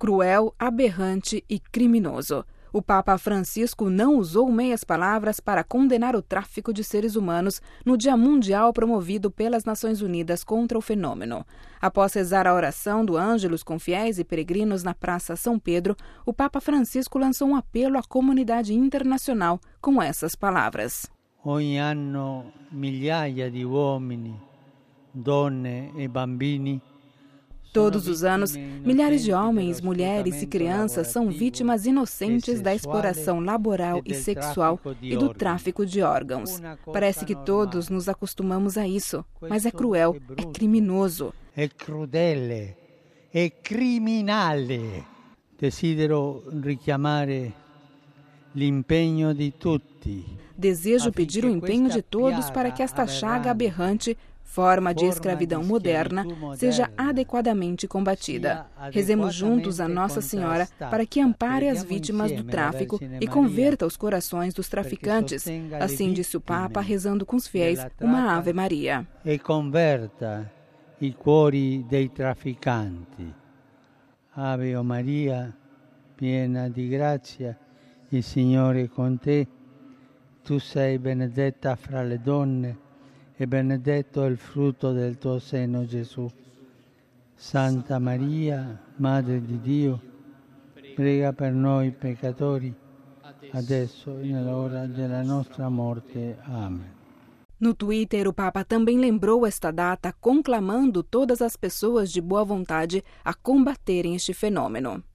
cruel, aberrante e criminoso. O Papa Francisco não usou meias palavras para condenar o tráfico de seres humanos no Dia Mundial promovido pelas Nações Unidas contra o fenômeno. Após rezar a oração do Ângelus com fiéis e peregrinos na Praça São Pedro, o Papa Francisco lançou um apelo à comunidade internacional com essas palavras. Ogni anno migliaia di uomini, donne e bambini. Todos os anos, milhares de homens, mulheres e crianças são vítimas inocentes da exploração laboral e sexual e do tráfico de órgãos. Parece que todos nos acostumamos a isso, mas é cruel, é criminoso. É crudele, é criminale. Desidero richiamare l'impegno di tutti. Desejo pedir o empenho de todos para que esta chaga aberrante, forma de escravidão moderna, seja adequadamente combatida. Rezemos juntos a Nossa Senhora para que ampare as vítimas do tráfico e converta os corações dos traficantes. Assim disse o Papa, rezando com os fiéis uma Ave Maria. E converta i cuori dei trafficanti. Ave Maria, piena di grazia, il Signore è con te. Tu sei benedetta fra le donne e benedetto è il frutto del tuo seno, Gesù. Santa Maria, Madre di Dio, prega per noi peccatori, adesso e nell'ora della nostra morte. Amém. No Twitter, o Papa também lembrou esta data, conclamando todas as pessoas de boa vontade a combaterem este fenômeno.